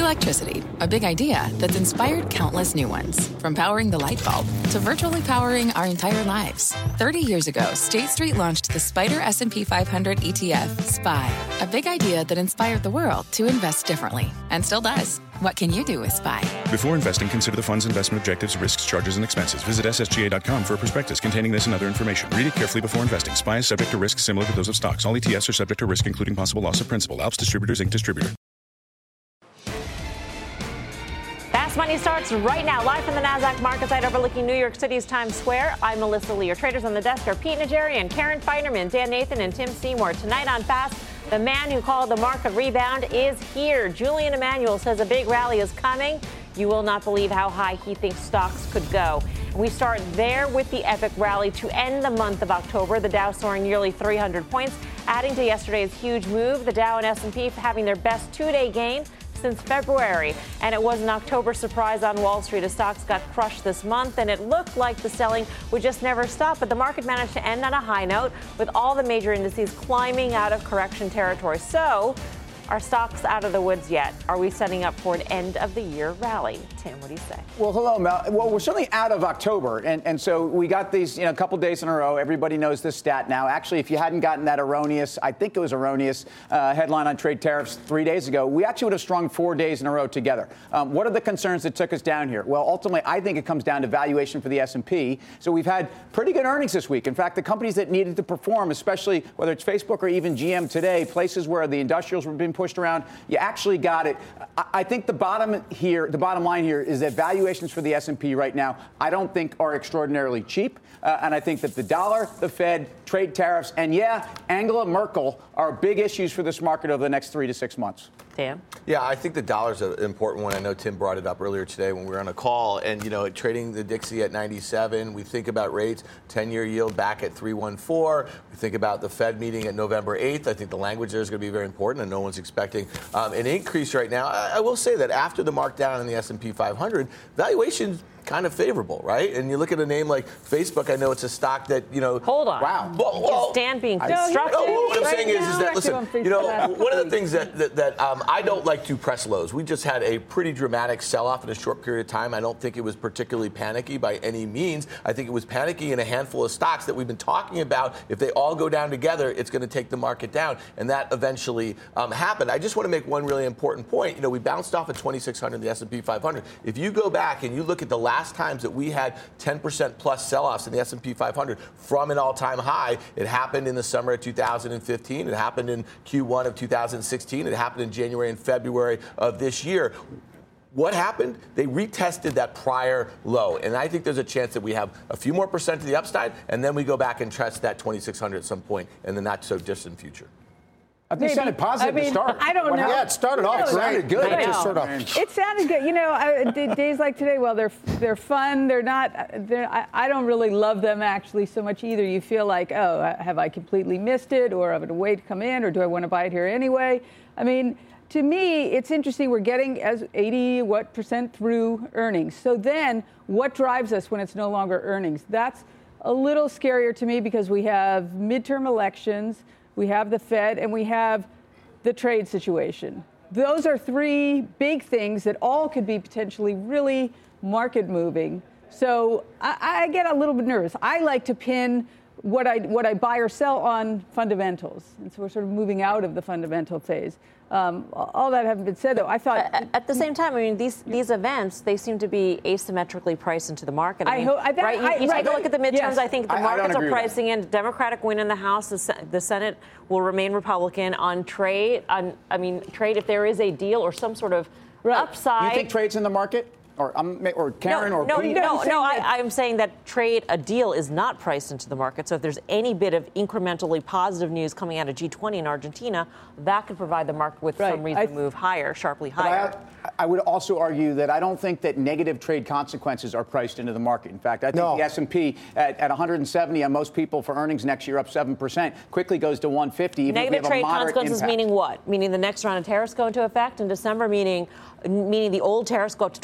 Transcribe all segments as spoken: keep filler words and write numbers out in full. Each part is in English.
Electricity, a big idea that's inspired countless new ones. From powering the light bulb to virtually powering our entire lives. thirty years ago, State Street launched the Spider S and P five hundred E T F, S P Y. A big idea that inspired the world to invest differently. And still does. What can you do with S P Y? Before investing, consider the fund's investment objectives, risks, charges, and expenses. Visit S S G A dot com for a prospectus containing this and other information. Read it carefully before investing. S P Y is subject to risks similar to those of stocks. All E T Fs are subject to risk, including possible loss of principal. Alps Distributors, Incorporated distributor. Fast Money starts right now, live from the NASDAQ market site overlooking New York City's Times Square. I'm Melissa Lee. Your traders on the desk are Pete Najarian, Karen Feinerman, Dan Nathan, and Tim Seymour. Tonight on Fast, the man who called the market rebound is here. Julian Emanuel says a big rally is coming. You will not believe how high he thinks stocks could go. We start there with the epic rally to end the month of October. The Dow soaring nearly three hundred points, adding to yesterday's huge move. The Dow and S and P having their best two-day gain since February. And it was an October surprise on Wall Street as stocks got crushed this month, and it looked like the selling would just never stop. But the market managed to end on a high note with all the major indices climbing out of correction territory. So are stocks out of the woods yet? Are we setting up for an end of the year rally? Tim, what do you say? Well, hello, Mel. Well, we're certainly out of October. And, and so we got these, you know, a couple days in a row. Everybody knows this stat now. Actually, if you hadn't gotten that erroneous, I think it was erroneous, uh, headline on trade tariffs three days ago, we actually would have strung four days in a row together. Um, what are the concerns that took us down here? Well, ultimately, I think it comes down to valuation for the S and P. So we've had pretty good earnings this week. In fact, the companies that needed to perform, especially whether it's Facebook or even G M today, places where the industrials were being pushed around, you actually got it. I think the bottom here, the bottom line here is that valuations for the S and P right now, I don't think are extraordinarily cheap. Uh, and I think that the dollar, the Fed, trade tariffs, and yeah, Angela Merkel are big issues for this market over the next three to six months. Dan? Yeah, I think the dollar's an important one. I know Tim brought it up earlier today when we were on a call. And, you know, trading the Dixie at ninety-seven, we think about rates, ten-year yield back at three point one four. We think about the Fed meeting at November eighth. I think the language there is going to be very important, and no one's expecting um, an increase right now. I, I will say that after the markdown in the S and P five hundred, valuations kind of favorable, right? And you look at a name like Facebook, I know it's a stock that, you know. Hold on. Wow. Well, well, is Dan being I, constructive? No, what I'm right saying is, is that, listen, you know, one of the things that, that, that um, I don't like to press lows. We just had a pretty dramatic sell-off in a short period of time. I don't think it was particularly panicky by any means. I think it was panicky in a handful of stocks that we've been talking about. If they all go down together, it's going to take the market down. And that eventually um, happened. I just want to make one really important point. You know, we bounced off at twenty-six hundred in the S and P five hundred. If you go back and you look at the last times that we had had ten percent plus sell-offs in the S and P five hundred from an all-time high. It happened in the summer of two thousand fifteen. It happened in Q one of two thousand sixteen. It happened in January and February of this year. What happened? They retested that prior low. And I think there's a chance that we have a few more percent to the upside, and then we go back and test that twenty-six hundred at some point in the not-so-distant future. I think it sounded positive I mean, to start. I don't know. Yeah, it started off It sounded good. It just sort of. It sounded good. You know, I, days like today, well, they're they're fun. They're not. They're, I, I don't really love them actually so much either. You feel like, oh, have I completely missed it, or have I to wait to come in, or do I want to buy it here anyway? I mean, to me, it's interesting. We're getting as eighty what percent through earnings. So then, what drives us when it's no longer earnings? That's a little scarier to me because we have midterm elections, we have the Fed, and we have the trade situation. Those are three big things that all could be potentially really market moving. So I, I get a little bit nervous. I like to pin what I what I buy or sell on fundamentals, and so we're sort of moving out of the fundamental phase. Um, all that having been said, though, I thought at, at the same time, I mean, these these events, they seem to be asymmetrically priced into the market. I, I mean, hope I, that, right? You, I, you right, take a look at the midterms. Yes. I think the I, markets I are pricing in Democratic win in the House. The, the Senate will remain Republican on trade. On I mean, trade. If there is a deal or some sort of right. upside, You think trade's in the market? Or, um, or Karen no, or no, Pete? no, no. I, I'm saying that trade, a deal, is not priced into the market. So if there's any bit of incrementally positive news coming out of G twenty in Argentina, that could provide the market with right. some reason I, to move higher, sharply higher. I, I would also argue that I don't think that negative trade consequences are priced into the market. In fact, I think no. the S and P at, at one hundred seventy on most people for earnings next year up seven percent quickly goes to one fifty. Even Negative if we have trade a moderate consequences impact. meaning what? Meaning the next round of tariffs go into effect in December, meaning meaning the old tariffs go up to twenty-five percent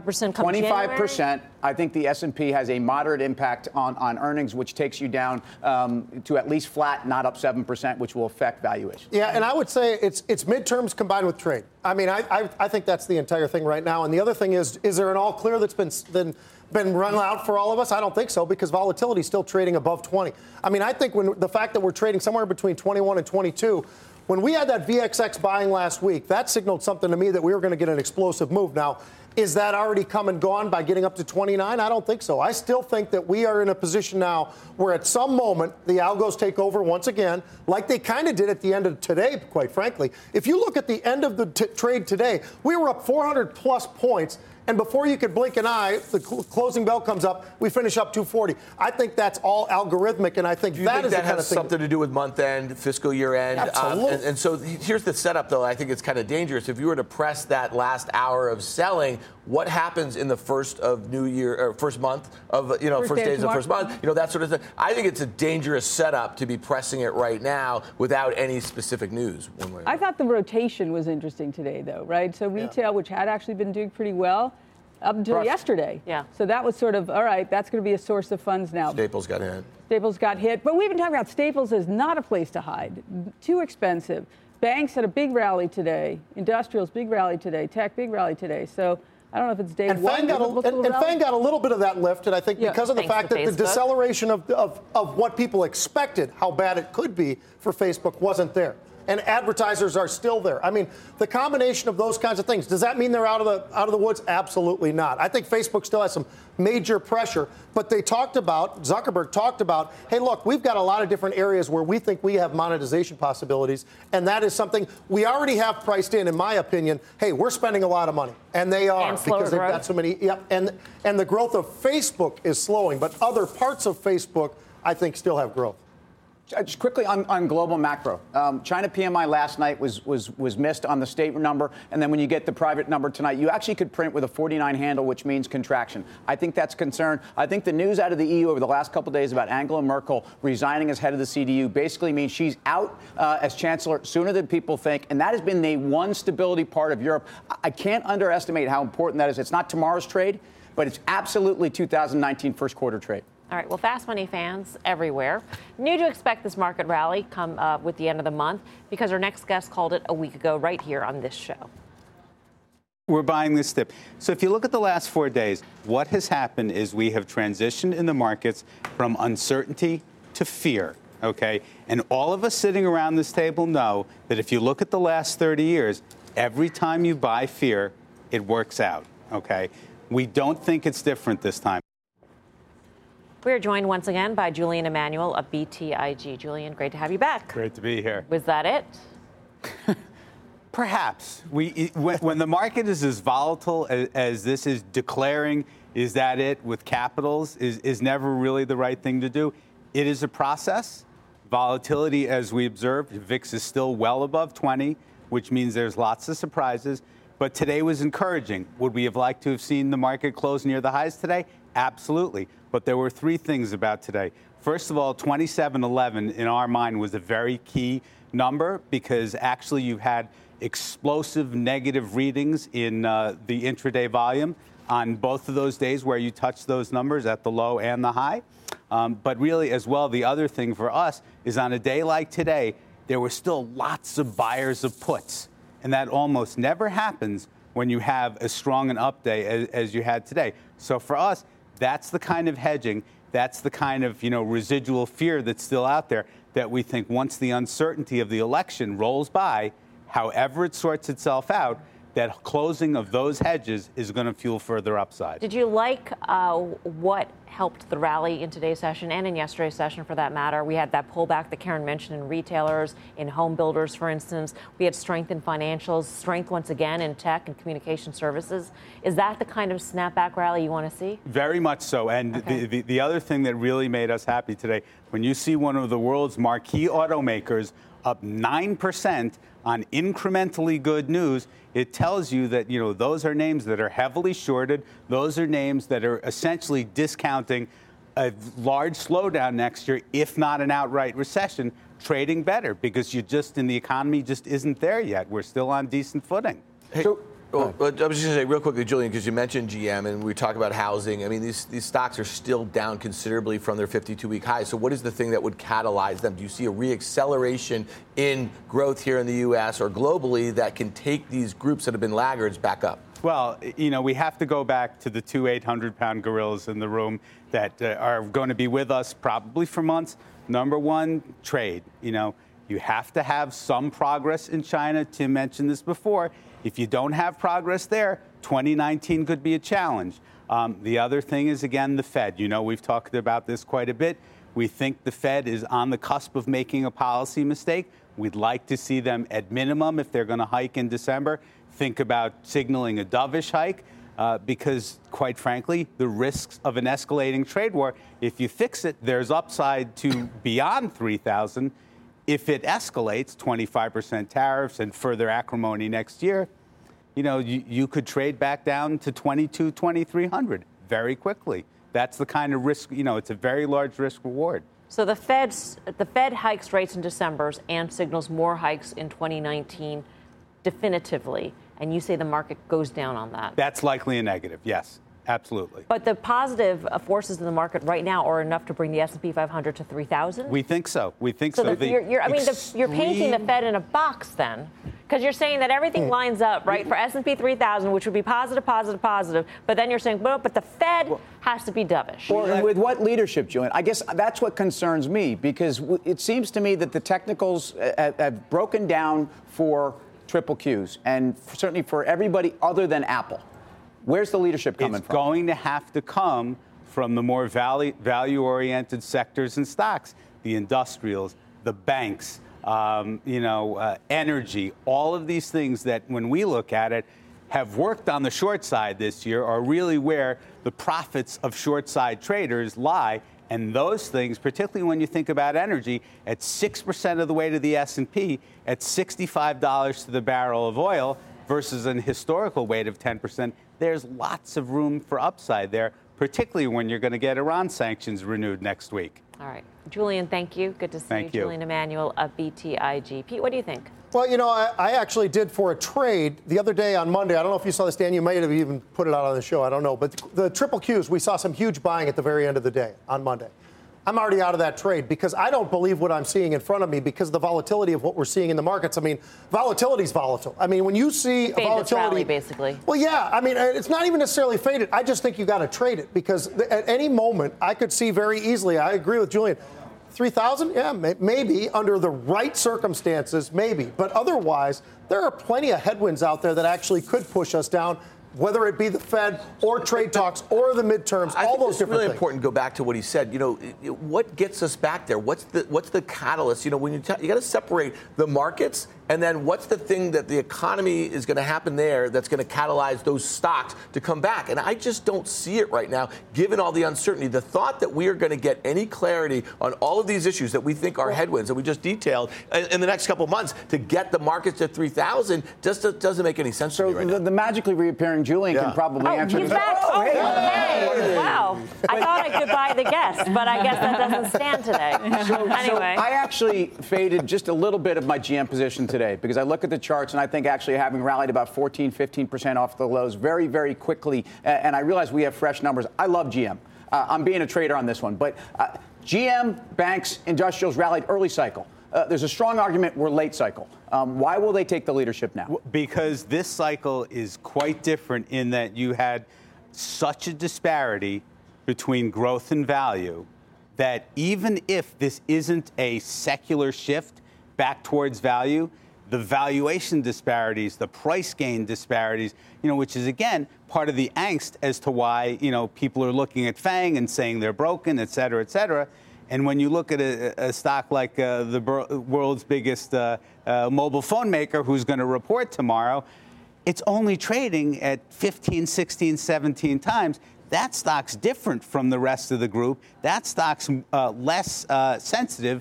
percent come twenty-five percent. January? I think the S and P has a moderate impact on, on earnings, which takes you down um, to at least flat, not up seven percent, which will affect valuation. Yeah, and I would say it's it's midterms combined with trade. I mean, I, I I think that's the entire thing right now. And the other thing is, is there an all clear that's been been been run out for all of us? I don't think so, because volatility is still trading above twenty. I mean, I think when the fact that we're trading somewhere between twenty-one and twenty-two. When we had that V X X buying last week, that signaled something to me that we were going to get an explosive move. Now, is that already come and gone by getting up to twenty-nine? I don't think so. I still think that we are in a position now where at some moment the algos take over once again, like they kind of did at the end of today, quite frankly. If you look at the end of the t- trade today, we were up four hundred plus points. And before you could blink an eye, the cl- closing bell comes up, we finish up two forty. I think that's all algorithmic, and I think Do you that think is that the kind has of thing something to do with month end, fiscal year end? Absolutely. Um, and, and so here's the setup, though. I think it's kind of dangerous. If you were to press that last hour of selling, what happens in the first of New Year or first month of you know First first day days of of first month? You know that sort of thing. I think it's a dangerous setup to be pressing it right now without any specific news. One way or I thought the rotation was interesting today, though, right? So retail, yeah. which had actually been doing pretty well up until Rough. yesterday. Yeah. So that was sort of, all right, that's going to be a source of funds now. Staples got hit. Staples got hit. But we've been talking about Staples as not a place to hide. Too expensive. Banks had a big rally today. Industrials, big rally today. Tech, big rally today. So I don't know if it's day and one. Fang got a, and, and Fang got a little bit of that lift, and I think yeah. because of the Thanks fact to that the Facebook. deceleration of, of, of what people expected, how bad it could be for Facebook, wasn't there. And advertisers are still there. I mean, the combination of those kinds of things, does that mean they're out of the out of the woods? Absolutely not. I think Facebook still has some major pressure, but they talked about, Zuckerberg talked about, hey, look, we've got a lot of different areas where we think we have monetization possibilities, and that is something we already have priced in, in my opinion. Hey, we're spending a lot of money, and they are, and because they've growth. got so many, yeah, and, and the growth of Facebook is slowing, but other parts of Facebook, I think, still have growth. Just quickly on, on global macro, um, China P M I last night was was was missed on the state number, and then when you get the private number tonight, you actually could print with a forty-nine handle, which means contraction. I think that's a concern. I think the news out of the E U over the last couple of days about Angela Merkel resigning as head of the C D U basically means she's out uh, as chancellor sooner than people think, and that has been the one stability part of Europe. I can't underestimate how important that is. It's not tomorrow's trade, but it's absolutely two thousand nineteen first quarter trade. All right, well, fast money fans everywhere knew to expect this market rally come uh, with the end of the month because our next guest called it a week ago right here on this show. We're buying this dip. So if you look at the last four days, what has happened is we have transitioned in the markets from uncertainty to fear, okay? And all of us sitting around this table know that if you look at the last thirty years, every time you buy fear, it works out, okay? We don't think it's different this time. We are joined once again by Julian Emanuel of B T I G. Julian, great to have you back. Great to be here. Was that it? Perhaps. We, when, when the market is as volatile as, as this is declaring, is that it with capitals, is, is never really the right thing to do. It is a process. Volatility, as we observed, V I X is still well above twenty, which means there's lots of surprises. But today was encouraging. Would we have liked to have seen the market close near the highs today? Absolutely. But there were three things about today. First of all, twenty-seven eleven in our mind was a very key number because actually you had explosive negative readings in uh, the intraday volume on both of those days where you touched those numbers at the low and the high. Um, but really, as well, the other thing for us is on a day like today, there were still lots of buyers of puts. And that almost never happens when you have as strong an up day as, as you had today. So for us, that's the kind of hedging, that's the kind of, you know, residual fear that's still out there that we think once the uncertainty of the election rolls by, however it sorts itself out, that closing of those hedges is going to fuel further upside. Did you like uh, what helped the rally in today's session and in yesterday's session, for that matter? We had that pullback that Karen mentioned in retailers, in home builders, for instance. We had strength in financials, strength once again in tech and communication services. Is that the kind of snapback rally you want to see? Very much so. And okay. the, the, the other thing that really made us happy today, when you see one of the world's marquee automakers up nine percent on incrementally good news, it tells you that, you know, those are names that are heavily shorted. Those are names that are essentially discounting a large slowdown next year, if not an outright recession, trading better because you just, in the economy, just isn't there yet. We're still on decent footing. Hey, So, Well, I was just going to say real quickly, Julian, because you mentioned G M and we talk about housing. I mean, these these stocks are still down considerably from their fifty-two-week highs. So what is the thing that would catalyze them? Do you see a reacceleration in growth here in the U S or globally that can take these groups that have been laggards back up? Well, you know, we have to go back to the two eight hundred pound gorillas in the room that uh, are going to be with us probably for months. Number one, trade. You know, you have to have some progress in China. Tim mentioned this before. If you don't have progress there, twenty nineteen could be a challenge. Um, the other thing is, again, the Fed. You know, we've talked about this quite a bit. We think the Fed is on the cusp of making a policy mistake. We'd like to see them, at minimum, if they're going to hike in December, think about signaling a dovish hike. Uh, because, quite frankly, the risks of an escalating trade war, if you fix it, there's upside to beyond three thousand. If it escalates, twenty-five percent tariffs and further acrimony next year, you know, you, you could trade back down to twenty-two, twenty-three hundred very quickly. That's the kind of risk, you know, it's a very large risk reward. So the Fed's, the Fed hikes rates in December and signals more hikes in twenty nineteen definitively, and you say the market goes down on that. That's likely a negative, yes. Absolutely. But the positive forces in the market right now are enough to bring the S and P five hundred to three thousand? We think so. We think so. so. The, you're, you're, I mean, the, you're painting the Fed in a box then, because you're saying that everything lines up, right, for S and P three thousand, which would be positive, positive, positive. But then you're saying, well, but the Fed has to be dovish. Or with what leadership, Julian? I guess that's what concerns me, because it seems to me that the technicals have broken down for triple Qs, and certainly for everybody other than Apple. Where's the leadership coming it's from? It's going to have to come from the more value, value-oriented sectors and stocks, the industrials, the banks, um, you know, uh, energy, all of these things that, when we look at it, have worked on the short side this year are really where the profits of short side traders lie. And those things, particularly when you think about energy, at six percent of the way to the S and P, at sixty-five dollars to the barrel of oil versus an historical weight of ten percent, there's lots of room for upside there, particularly when you're going to get Iran sanctions renewed next week. All right. Julian, thank you. Good to see thank you. you. Julian Emanuel of B T I G. Pete, what do you think? Well, you know, I, I actually did for a trade the other day on Monday. I don't know if you saw this, Dan. You might have even put it out on the show. I don't know. But the triple Qs, we saw some huge buying at the very end of the day on Monday. I'm already out of that trade because I don't believe what I'm seeing in front of me because of the volatility of what we're seeing in the markets. I mean, volatility is volatile. I mean, when you see Fade volatility, rally, basically. Well, yeah. I mean, it's not even necessarily faded. I just think you got to trade it because at any moment I could see very easily. I agree with Julian. three thousand? Yeah, maybe under the right circumstances, maybe. But otherwise, there are plenty of headwinds out there that actually could push us down. Whether it be the Fed or trade talks or the midterms, I all think those it's different really things. important to go back to what he said. You know, what gets us back there? What's the what's the catalyst? You know, when you t- you got to separate the markets and then what's the thing that the economy is going to happen there that's going to catalyze those stocks to come back? And I just don't see it right now, given all the uncertainty. The thought that we are going to get any clarity on all of these issues that we think are headwinds that we just detailed in, in the next couple of months to get the markets to three thousand just doesn't make any sense so to me right the, now. the magically reappearing Julian Yeah. can probably Oh, answer he's this. back. Oh, Oh, hey. hey. Wow. I thought I could buy the guest, but I guess that doesn't stand today. So, anyway. so I actually faded just a little bit of my G M position today because I look at the charts and I think actually having rallied about fourteen, fifteen percent off the lows very, very quickly, and I realize we have fresh numbers. I love G M. Uh, I'm being a trader on this one, but uh, G M, banks, industrials rallied early cycle. Uh, there's a strong argument we're late cycle. Um, why will they take the leadership now? Because this cycle is quite different in that you had such a disparity between growth and value that even if this isn't a secular shift back towards value, the valuation disparities, the price gain disparities, you know, which is, again, part of the angst as to why, you know, people are looking at FANG and saying they're broken, et cetera, et cetera. And when you look at a, a stock like uh, the world's biggest uh, uh, mobile phone maker who's going to report tomorrow, it's only trading at fifteen, sixteen, seventeen times. That stock's different from the rest of the group. That stock's uh, less uh, sensitive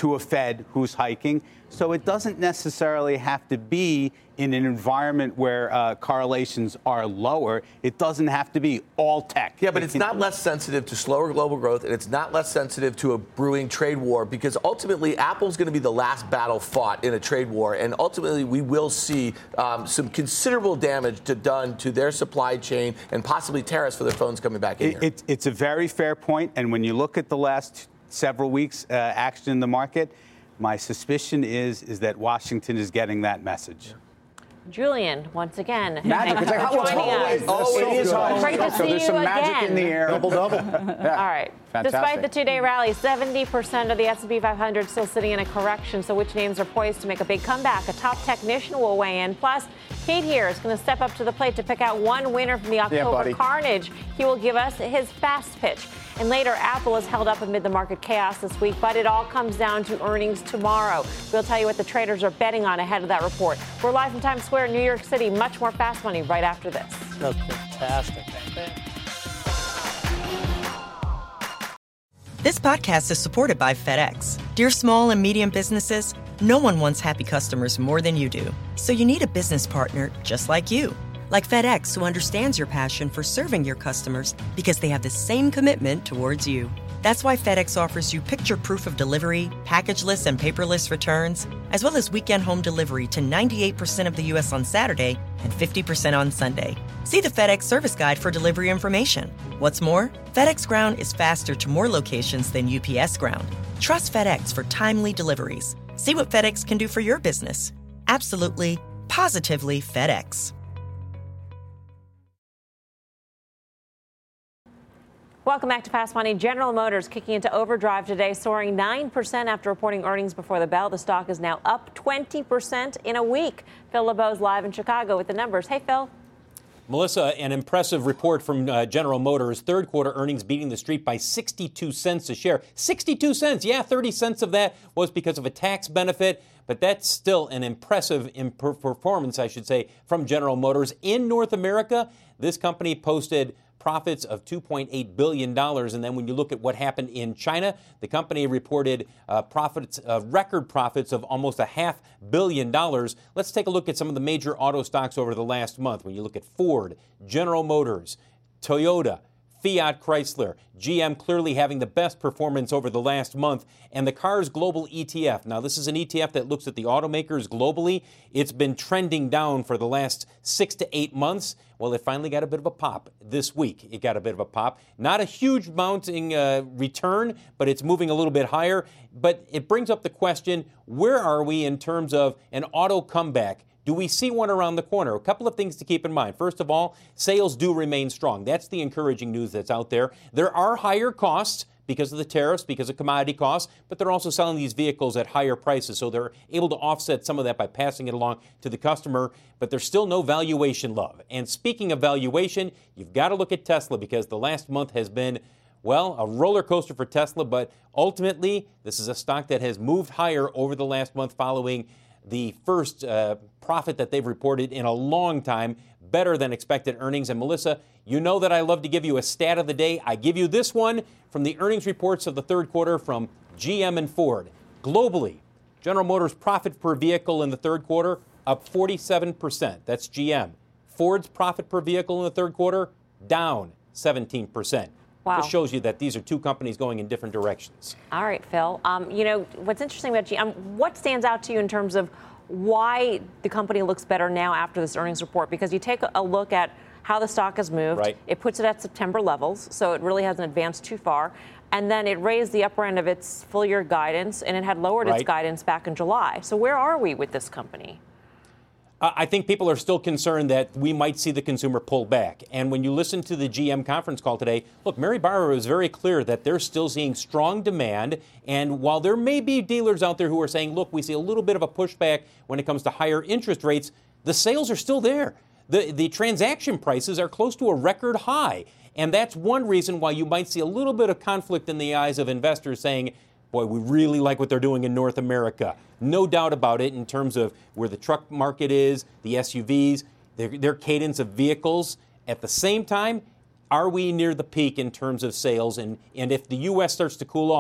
to a Fed who's hiking. So it doesn't necessarily have to be in an environment where uh, correlations are lower. It doesn't have to be all tech. Yeah, but it it's can- not less sensitive to slower global growth, and it's not less sensitive to a brewing trade war, because ultimately Apple's going to be the last battle fought in a trade war, and ultimately we will see um, some considerable damage to done to their supply chain and possibly tariffs for their phones coming back in it, here. It, it's a very fair point, and when you look at the last several weeks uh, action in the market, my suspicion is is that Washington is getting that message. Julian, once again, Magic. It's like, thanks for oh, it's joining always, us. oh, it is home. Great to So see there's you some magic again. in the air. Double double. Yeah. All right. Fantastic. Despite the two-day rally, seventy percent of the S and P five hundred still sitting in a correction. So which names are poised to make a big comeback? A top technician will weigh in. Plus, Pete here is going to step up to the plate to pick out one winner from the October buddy. carnage. He will give us his fast pitch. And later, Apple is held up amid the market chaos this week, but it all comes down to earnings tomorrow. We'll tell you what the traders are betting on ahead of that report. We're live from Times Square in New York City. Much more Fast Money right after this. That's fantastic. This podcast is supported by FedEx. Dear small and medium businesses, no one wants happy customers more than you do. So you need a business partner just like you. Like FedEx, who understands your passion for serving your customers because they have the same commitment towards you. That's why FedEx offers you picture proof of delivery, packageless and paperless returns, as well as weekend home delivery to ninety-eight percent of the U S on Saturday and fifty percent on Sunday. See the FedEx service guide for delivery information. What's more, FedEx Ground is faster to more locations than U P S Ground. Trust FedEx for timely deliveries. See what FedEx can do for your business. Absolutely, positively FedEx. Welcome back to Fast Money. General Motors kicking into overdrive today, soaring nine percent after reporting earnings before the bell. The stock is now up twenty percent in a week. Phil LeBeau's live in Chicago with the numbers. Hey, Phil. Melissa, an impressive report from uh, General Motors. Third quarter earnings beating the street by sixty-two cents a share. sixty-two cents. Yeah, thirty cents of that was because of a tax benefit. But that's still an impressive imp- performance, I should say, from General Motors. In North America, this company posted profits of two point eight billion dollars. And then when you look at what happened in China, the company reported uh, profits, uh, record profits of almost a half billion dollars. Let's take a look at some of the major auto stocks over the last month. When you look at Ford, General Motors, Toyota, Fiat Chrysler, G M clearly having the best performance over the last month, and the Cars Global E T F. Now, this is an E T F that looks at the automakers globally. It's been trending down for the last six to eight months. Well, it finally got a bit of a pop this week. It got a bit of a pop. Not a huge mounting uh, return, but it's moving a little bit higher. But it brings up the question, where are we in terms of an auto comeback? Do we see one around the corner? A couple of things to keep in mind. First of all, sales do remain strong. That's the encouraging news that's out there. There are higher costs because of the tariffs, because of commodity costs, but they're also selling these vehicles at higher prices, so they're able to offset some of that by passing it along to the customer, but there's still no valuation love. And speaking of valuation, you've got to look at Tesla because the last month has been, well, a roller coaster for Tesla, but ultimately, this is a stock that has moved higher over the last month following the first uh, profit that they've reported in a long time, better than expected earnings. And Melissa, you know that I love to give you a stat of the day. I give you this one from the earnings reports of the third quarter from G M and Ford. Globally, General Motors' profit per vehicle in the third quarter up forty-seven percent. That's G M. Ford's profit per vehicle in the third quarter down seventeen percent. Wow. This shows you that these are two companies going in different directions. All right, Phil. Um, you know, what's interesting about G M, what stands out to you in terms of why the company looks better now after this earnings report? Because you take a look at how the stock has moved. Right. It puts it at September levels, so it really hasn't advanced too far. And then it raised the upper end of its full year guidance, and it had lowered Right. its guidance back in July. So where are we with this company? I think people are still concerned that we might see the consumer pull back. And when you listen to the G M conference call today, look, Mary Barra was very clear that they're still seeing strong demand. And while there may be dealers out there who are saying, look, we see a little bit of a pushback when it comes to higher interest rates, the sales are still there. The, the transaction prices are close to a record high. And that's one reason why you might see a little bit of conflict in the eyes of investors saying, boy, we really like what they're doing in North America. No doubt about it in terms of where the truck market is, the S U Vs, their, their cadence of vehicles. At the same time, are we near the peak in terms of sales? And, and if the U S starts to cool off,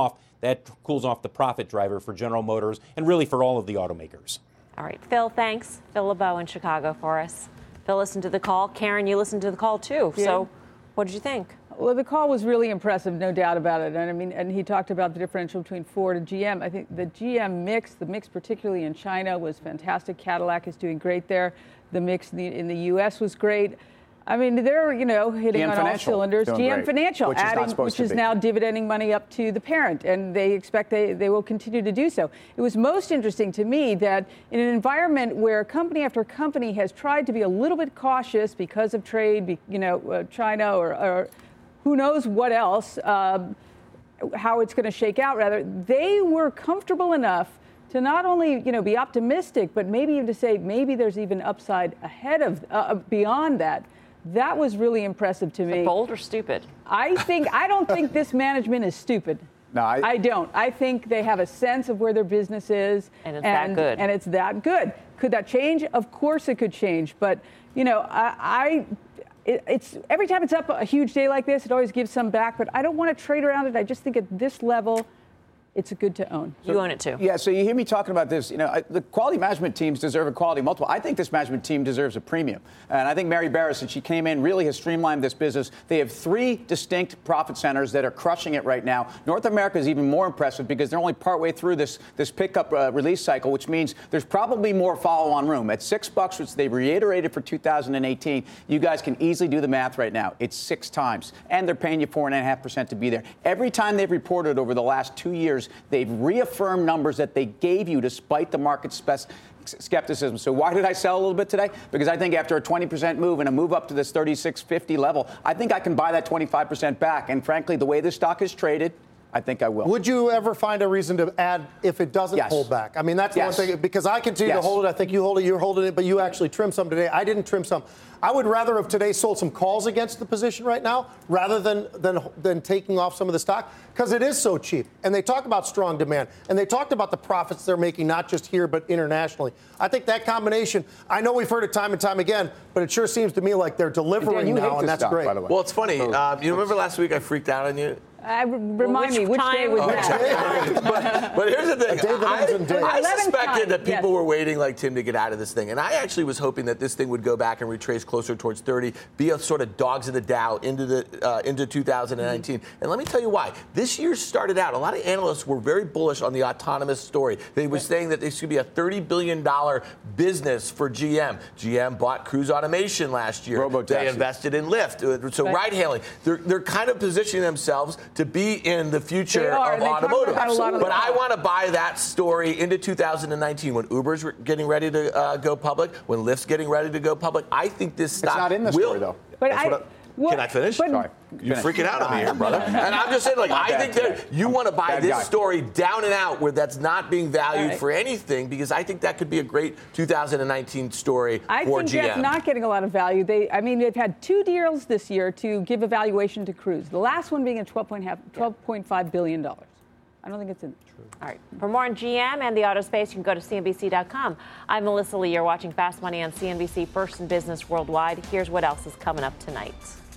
that cools off the profit driver for General Motors and really for all of the automakers. All right, Phil, thanks. Phil LeBeau in Chicago for us. Phil listened to the call. Karen, you listened to the call too. Yeah. So what did you think? Well, the call was really impressive, no doubt about it. And I mean, and he talked about the differential between Ford and G M. I think the G M mix, the mix particularly in China, was fantastic. Cadillac is doing great there. The mix in the, in the U S was great. I mean, they're, you know, hitting on all cylinders. G M Financial, which is, adding, which is now dividending money up to the parent, and they expect they, they will continue to do so. It was most interesting to me that in an environment where company after company has tried to be a little bit cautious because of trade, you know, uh, China or, or who knows what else, um, how it's going to shake out, rather, they were comfortable enough to not only, you know, be optimistic, but maybe even to say maybe there's even upside ahead of, uh, beyond that. That was really impressive to Is me. it bold or stupid? I think I don't think this management is stupid. No, I, I don't. I think they have a sense of where their business is, and it's and, that good. And it's that good. Could that change? Of course, it could change. But you know, I, I it, it's every time it's up a huge day like this, it always gives some back. But I don't want to trade around it. I just think at this level, it's good to own. You own it too. Yeah, so you hear me talking about this. You know, I, the quality management teams deserve a quality multiple. I think this management team deserves a premium. And I think Mary Barra, since she came in, really has streamlined this business. They have three distinct profit centers that are crushing it right now. North America is even more impressive because they're only partway through this, this pickup uh, release cycle, which means there's probably more follow-on room. At six bucks, which they reiterated for two thousand eighteen, you guys can easily do the math right now. It's six times. And they're paying you four point five percent to be there. Every time they've reported over the last two years, they've reaffirmed numbers that they gave you despite the market spec- skepticism. So why did I sell a little bit today? Because I think after a twenty percent move and a move up to this thirty-six fifty level, I think I can buy that twenty-five percent back. And frankly, the way this stock is traded, I think I will. Would you ever find a reason to add if it doesn't Yes. pull back? I mean, that's the Yes. one thing, because I continue Yes. to hold it. I think you hold it, you're holding it, but you actually trim some today. I didn't trim some. I would rather have today sold some calls against the position right now rather than than than taking off some of the stock, because it is so cheap. And they talk about strong demand, and they talked about the profits they're making, not just here, but internationally. I think that combination, I know we've heard it time and time again, but it sure seems to me like they're delivering Dan, you hate now, and this that's stock, great. by the way. Well, it's funny. Um, you remember last week I freaked out on you? Uh, remind Which me, which time? day was Oh, that? but, but here's the thing. David I, ends in day. I eleventh suspected time, that people yes. were waiting like Tim to get out of this thing. And I actually was hoping that this thing would go back and retrace closer towards thirty, be a sort of dogs of the Dow into the uh, into two thousand nineteen. Mm-hmm. And let me tell you why. This year started out, a lot of analysts were very bullish on the autonomous story. They were saying that this could be a thirty billion dollars business for G M. G M bought Cruise Automation last year. Robo-taxi. They invested in Lyft. So Right. ride hailing. They're, they're kind of positioning themselves to be in the future They are, of and they talk automotive. about a lot of But that. I want to buy that story into two thousand nineteen when Uber's getting ready to uh, go public, when Lyft's getting ready to go public. I think this stock It's not in the will. story, though. But That's I- what what- can I finish? but- Sorry. You're Finish. freaking out on me here, brother. And I'm just saying, like, I Bad think today. that you want to buy Bad this guy. story down and out where that's not being valued Right. for anything, because I think that could be a great two thousand nineteen story I for think G M. that's not getting a lot of value. They, I mean, they've had two deals this year to give a valuation to Cruise. The last one being at twelve point five billion dollars. I don't think it's in. All right. For more on G M and the auto space, you can go to C N B C dot com. I'm Melissa Lee. You're watching Fast Money on C N B C, First in Business Worldwide. Here's what else is coming up tonight.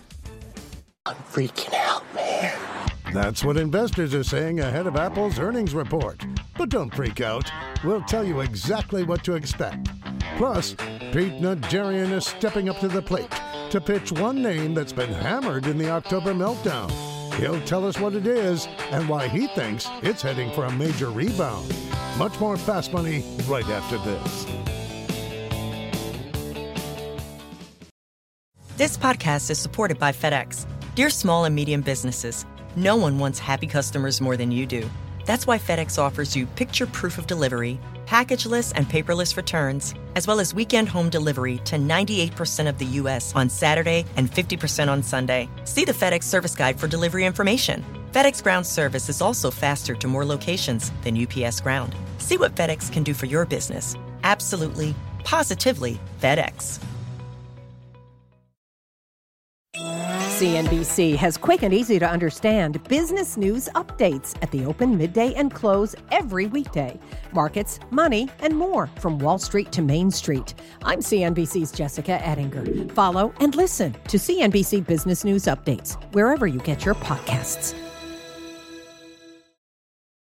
I'm freaking out, man. That's what investors are saying ahead of Apple's earnings report. But don't freak out. We'll tell you exactly what to expect. Plus, Pete Najarian is stepping up to the plate to pitch one name that's been hammered in the October meltdown. He'll tell us what it is and why he thinks it's heading for a major rebound. Much more Fast Money right after this. This podcast is supported by FedEx. Dear small and medium businesses, no one wants happy customers more than you do. That's why FedEx offers you picture proof of delivery, packageless and paperless returns, as well as weekend home delivery to ninety-eight percent of the U S on Saturday and fifty percent on Sunday. See the FedEx service guide for delivery information. FedEx Ground service is also faster to more locations than U P S Ground. See what FedEx can do for your business. Absolutely, positively FedEx. C N B C has quick and easy to understand business news updates at the open, midday, and close every weekday. Markets, money, and more from Wall Street to Main Street. I'm C N B C's Jessica Ettinger. Follow and listen to C N B C Business News Updates wherever you get your podcasts.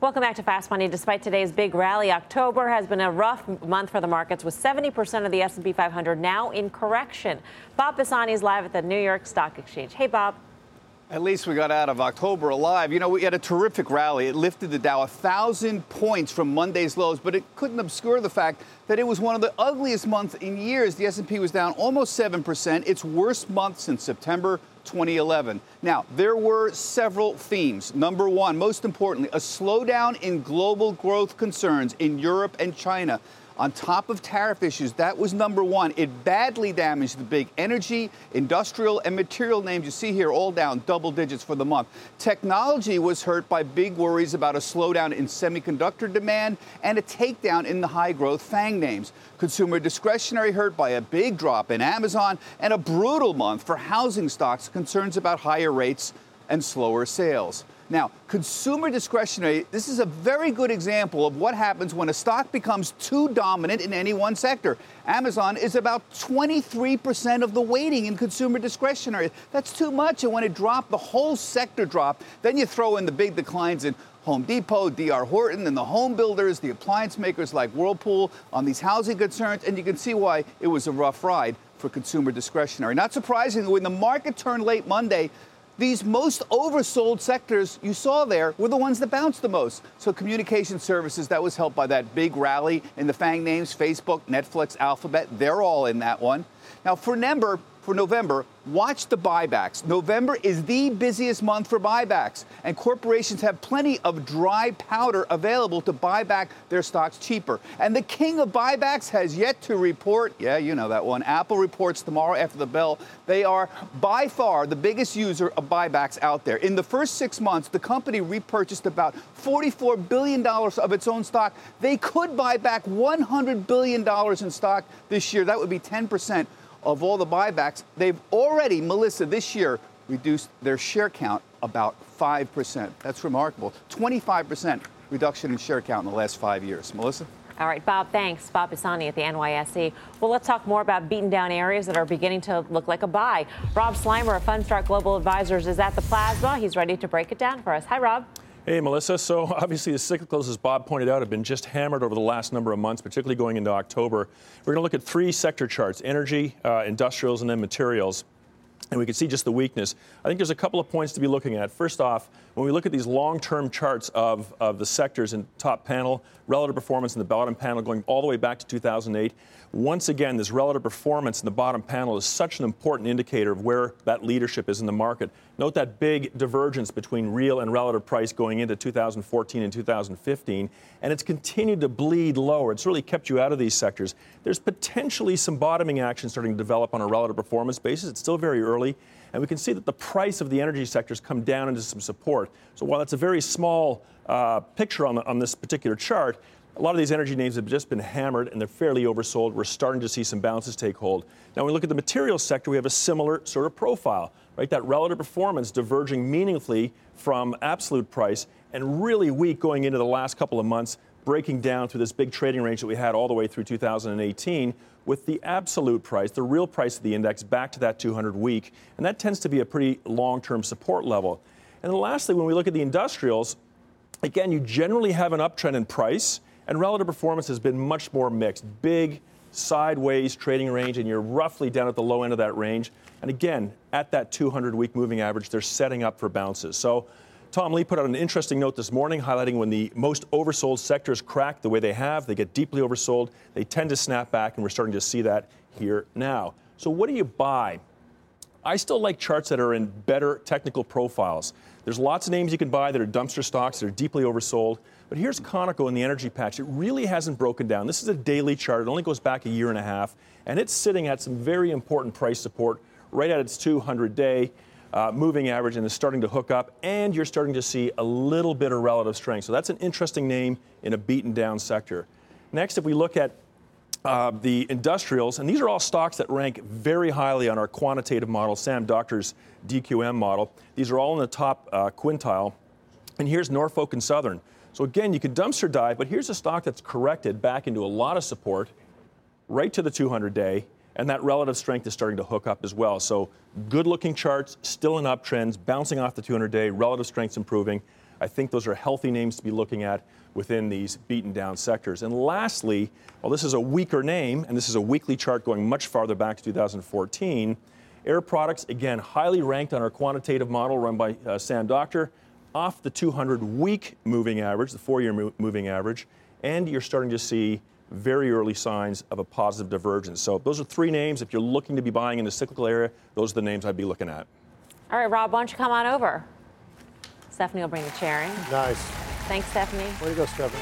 Welcome back to Fast Money. Despite today's big rally, October has been a rough month for the markets, with seventy percent of the S and P five hundred now in correction. Bob Pisani is live at the New York Stock Exchange. Hey, Bob. At least we got out of October alive. You know, we had a terrific rally. It lifted the Dow one thousand points from Monday's lows, but it couldn't obscure the fact that it was one of the ugliest months in years. The S and P was down almost seven percent, its worst month since September twenty eleven. Now, there were several themes. Number one, most importantly, a slowdown in global growth concerns in Europe and China. On top of tariff issues, that was number one. It badly damaged the big energy, industrial, and material names you see here, all down double digits for the month. Technology was hurt by big worries about a slowdown in semiconductor demand and a takedown in the high-growth FANG names. Consumer discretionary hurt by a big drop in Amazon, and a brutal month for housing stocks, concerns about higher rates and slower sales. Now, consumer discretionary, this is a very good example of what happens when a stock becomes too dominant in any one sector. Amazon is about twenty-three percent of the weighting in consumer discretionary. That's too much, and when it dropped, the whole sector dropped. Then you throw in the big declines in Home Depot, D R Horton, and the home builders, the appliance makers like Whirlpool on these housing concerns, and you can see why it was a rough ride for consumer discretionary. Not surprisingly, when the market turned late Monday, these most oversold sectors you saw there were the ones that bounced the most. So communication services, that was helped by that big rally in the FANG names, Facebook, Netflix, Alphabet, they're all in that one. Now, for November, for November, watch the buybacks. November is the busiest month for buybacks, and corporations have plenty of dry powder available to buy back their stocks cheaper. And the king of buybacks has yet to report. Yeah, you know that one. Apple reports tomorrow after the bell. They are by far the biggest user of buybacks out there. In the first six months, the company repurchased about forty-four billion dollars of its own stock. They could buy back one hundred billion dollars in stock this year. That would be ten percent of all the buybacks. They've already, Melissa, this year reduced their share count about five percent. That's remarkable. twenty-five percent reduction in share count in the last five years. Melissa? All right, Bob, thanks. Bob Pisani at the N Y S E. Well, let's talk more about beaten down areas that are beginning to look like a buy. Rob Slimer of Fundstart Global Advisors is at the Plasma. He's ready to break it down for us. Hi, Rob. Hey, Melissa. So obviously the cyclicals, as Bob pointed out, have been just hammered over the last number of months, particularly going into October. We're going to look at three sector charts: energy, uh, industrials, and then materials. And we can see just the weakness. I think there's a couple of points to be looking at. First off, when we look at these long-term charts of, of the sectors in top panel, relative performance in the bottom panel going all the way back to two thousand eight, once again, this relative performance in the bottom panel is such an important indicator of where that leadership is in the market. Note that big divergence between real and relative price going into two thousand fourteen and two thousand fifteen, and it's continued to bleed lower. It's really kept you out of these sectors. There's potentially some bottoming action starting to develop on a relative performance basis. It's still very early, and we can see that the price of the energy sectors come down into some support. So while it's a very small uh, picture on, the, on this particular chart, a lot of these energy names have just been hammered and they're fairly oversold. We're starting to see some bounces take hold. Now, when we look at the materials sector, we have a similar sort of profile, right? That relative performance diverging meaningfully from absolute price and really weak going into the last couple of months, breaking down through this big trading range that we had all the way through two thousand eighteen, with the absolute price, the real price of the index, back to that two hundred week. And that tends to be a pretty long-term support level. And then lastly, when we look at the industrials, again, you generally have an uptrend in price, and relative performance has been much more mixed. Big sideways trading range, and you're roughly down at the low end of that range. And again, at that two hundred week moving average, they're setting up for bounces. So Tom Lee put out an interesting note this morning highlighting when the most oversold sectors crack the way they have, they get deeply oversold, they tend to snap back, and we're starting to see that here now. So what do you buy? I still like charts that are in better technical profiles. There's lots of names you can buy that are dumpster stocks that are deeply oversold. But here's Conoco in the energy patch. It really hasn't broken down. This is a daily chart. It only goes back a year and a half. And it's sitting at some very important price support right at its two hundred day uh, moving average, and is starting to hook up. And you're starting to see a little bit of relative strength. So that's an interesting name in a beaten down sector. Next, if we look at Uh, the industrials, and these are all stocks that rank very highly on our quantitative model, Sam Doctor's D Q M model. These are all in the top uh, quintile. And here's Norfolk and Southern. So again, you could dumpster dive, but here's a stock that's corrected back into a lot of support, right to the two hundred day, and that relative strength is starting to hook up as well. So good-looking charts, still in uptrends, bouncing off the two hundred day, relative strength's improving. I think those are healthy names to be looking at within these beaten down sectors. And lastly, while this is a weaker name, and this is a weekly chart going much farther back to two thousand fourteen, Air Products, again, highly ranked on our quantitative model run by uh, Sam Doctor, off the two hundred week moving average, the four-year mo- moving average, and you're starting to see very early signs of a positive divergence. So those are three names. If you're looking to be buying in the cyclical area, those are the names I'd be looking at. All right, Rob, why don't you come on over? Stephanie will bring the chair in. Nice. Thanks, Stephanie. Way to go, Stephanie.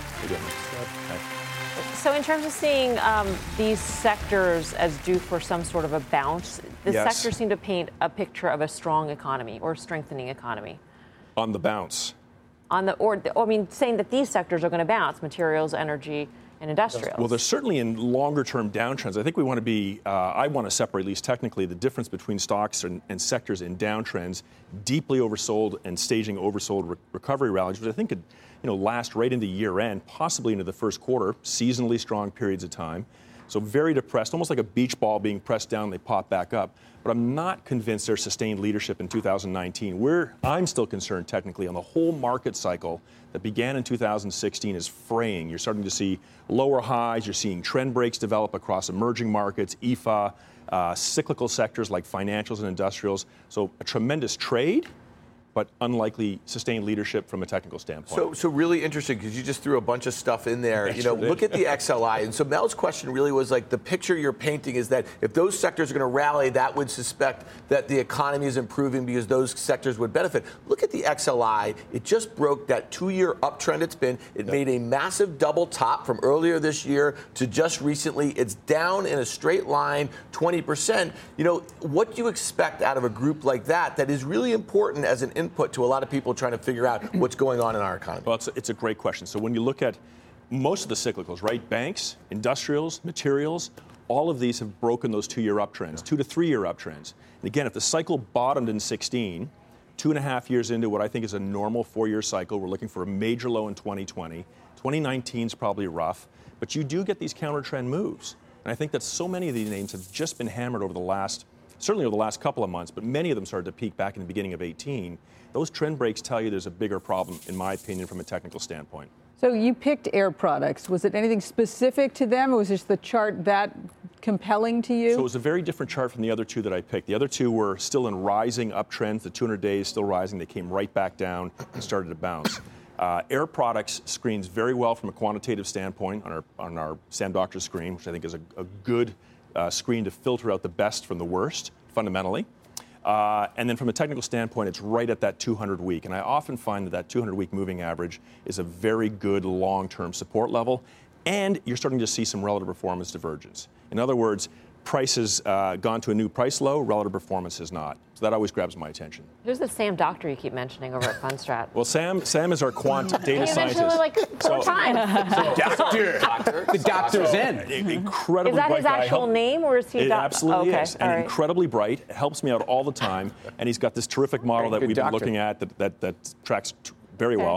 So in terms of seeing um, these sectors as due for some sort of a bounce, the Yes. sectors seem to paint a picture of a strong economy or strengthening economy. On the bounce. On the, or, I mean, saying that these sectors are going to bounce, materials, energy, and industrials. Well, they're certainly in longer-term downtrends. I think we want to be, uh, I want to separate, at least technically, the difference between stocks and, and sectors in downtrends, deeply oversold and staging oversold re- recovery rallies, which I think could, you know, last right into year-end, possibly into the first quarter, seasonally strong periods of time. So very depressed, almost like a beach ball being pressed down, they pop back up. But I'm not convinced there's sustained leadership in two thousand nineteen. We're, I'm still concerned technically on the whole market cycle that began in two thousand sixteen is fraying. You're starting to see lower highs. You're seeing trend breaks develop across emerging markets, I F A, uh, cyclical sectors like financials and industrials. So a tremendous trade, but unlikely sustained leadership from a technical standpoint. So, so really interesting because you just threw a bunch of stuff in there. I You know, sure did. look at the X L I. And so Mel's question really was like the picture you're painting is that if those sectors are going to rally, that would suspect that the economy is improving because those sectors would benefit. Look at the X L I. It just broke that two-year uptrend it's been. It yep. made a massive double top from earlier this year to just recently. It's down in a straight line, twenty percent. You know, what do you expect out of a group like that that is really important as an input to a lot of people trying to figure out what's going on in our economy? Well, it's a, it's a great question. So when you look at most of the cyclicals, right, banks, industrials, materials, all of these have broken those two-year uptrends, two to three-year uptrends. And again, if the cycle bottomed in sixteen, two and a half years into what I think is a normal four-year cycle, we're looking for a major low in twenty twenty. twenty nineteen is probably rough, but you do get these counter-trend moves. And I think that so many of these names have just been hammered over the last, certainly over the last couple of months, but many of them started to peak back in the beginning of eighteen. Those trend breaks tell you there's a bigger problem, in my opinion, from a technical standpoint. So you picked Air Products. Was it anything specific to them, or was just the chart that compelling to you? So it was a very different chart from the other two that I picked. The other two were still in rising uptrends. The two hundred days still rising. They came right back down and started to bounce. Uh, Air Products screens very well from a quantitative standpoint on our on our Sam Doctor screen, which I think is a, a good uh, screen to filter out the best from the worst, fundamentally. Uh, and then from a technical standpoint, it's right at that two hundred week. And I often find that that two hundred week moving average is a very good long-term support level. And you're starting to see some relative performance divergence. In other words, price has uh, gone to a new price low, relative performance has not. So that always grabs my attention. Who's the Sam Doctor you keep mentioning over at Fundstrat? Well, Sam Sam is our quant data you scientist. mentioned it like four So- times. So doctor. Doctor. The doctor's So, in. uh, Incredibly Is that bright his guy. actual Help- name, or is he? It doc- absolutely okay, is, all and right. incredibly bright. It helps me out all the time, and he's got this terrific model Very that good we've been doctor. looking at that that, that tracks t- very Okay. well.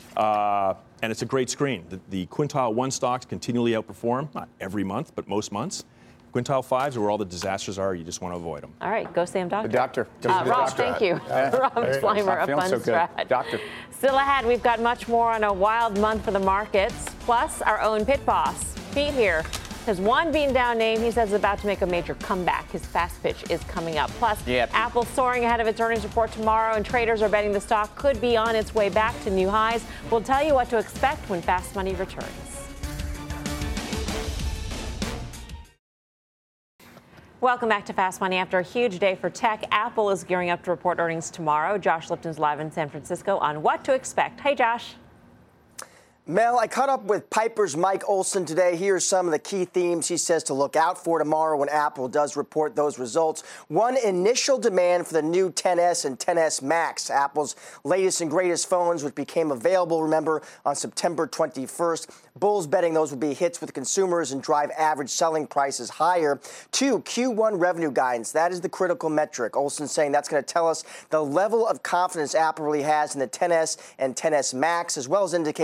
Uh, and it's a great screen. The, the quintile one stocks continually outperform, not every month, but most months. Quintile fives are where all the disasters are. You just want to avoid them. All right, go Sam Doctor. The doctor. Uh, The Rob, doctor. thank you. Yeah. Rob There you go. Slimer Not of feeling so good. Fundstrat. Doctor. Still ahead, we've got much more on a wild month for the markets, plus our own pit boss, Pete here. His one beaten down name, he says, is about to make a major comeback. His fast pitch is coming up. Plus, Yep. Apple soaring ahead of its earnings report tomorrow, and traders are betting the stock could be on its way back to new highs. We'll tell you what to expect when Fast Money returns. Welcome back to Fast Money. After a huge day for tech, Apple is gearing up to report earnings tomorrow. Josh Lipton's live in San Francisco on what to expect. Hey, Josh. Mel, I caught up with Piper's Mike Olson today. Here are some of the key themes he says to look out for tomorrow when Apple does report those results. One, initial demand for the new ten S and ten S Max, Apple's latest and greatest phones, which became available, remember, on September twenty-first. Bulls betting those would be hits with consumers and drive average selling prices higher. Two, Q one revenue guidance. That is the critical metric. Olson saying that's going to tell us the level of confidence Apple really has in the ten S and ten S Max, as well as indicate how